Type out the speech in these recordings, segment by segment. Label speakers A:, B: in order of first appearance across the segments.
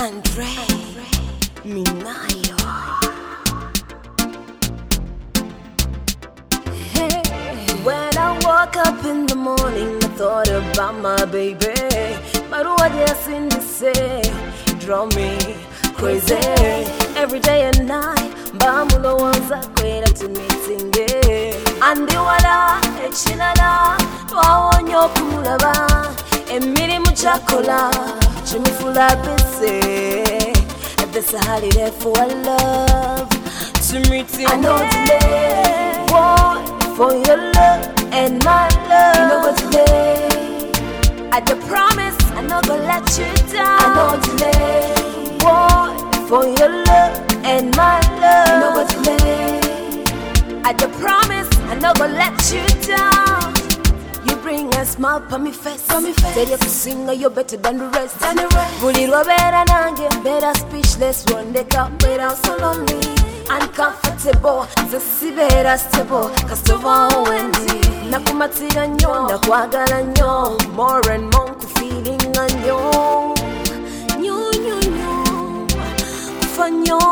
A: Andre Minayo. Hey, when I woke up in the morning, I thought about my baby. But what you seem to say drove me crazy. Every day and night, Bamulo was a great to meeting. And the wala, Echinana, Waonyo Kumulaba, Emiri Muchakola, Chimifula Bese. This a holiday for love to meet you. I know today, boy, for your love and my love. You know what today, I just promise I'm not gonna let you down. I know today, boy, for your love and my love. You know what today, I just promise I'm not gonna let you down. You bring a smile on me face. Say you singer, you're better than the rest. Bulirwa better nange, better speechless. One day come better so lonely, uncomfortable. Zesi better stable, Castova Wendy. Nakumatira nyo, nakwagala nyo. More and more feeling on yo. Nyo, nyo, nyo. Kufanyo.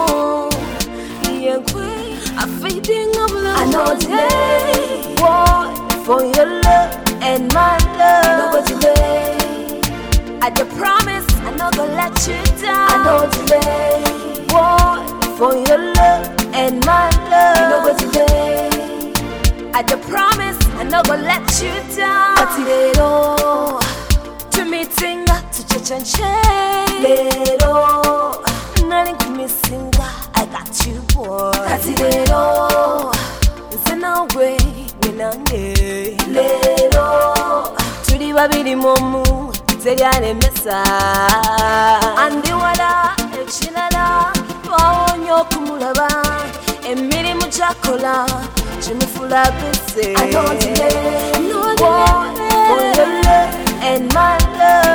A: Yengwe, a fading of love. I know today, boy, for your love and my love. You know what today, I just promise I'm not gonna let you down. I know today, boy, for your love and my love. You know what today, I just promise I'm not gonna let you down. Little to meeting to church and change. Little nothing missing, I got you, boy. Little there's no way. Lero Tudi babiri momu Teriane mesa Andi wala Echinala Waonyo kumulaba Emiri muchakola Chimifula bese I know today, for your love and my love.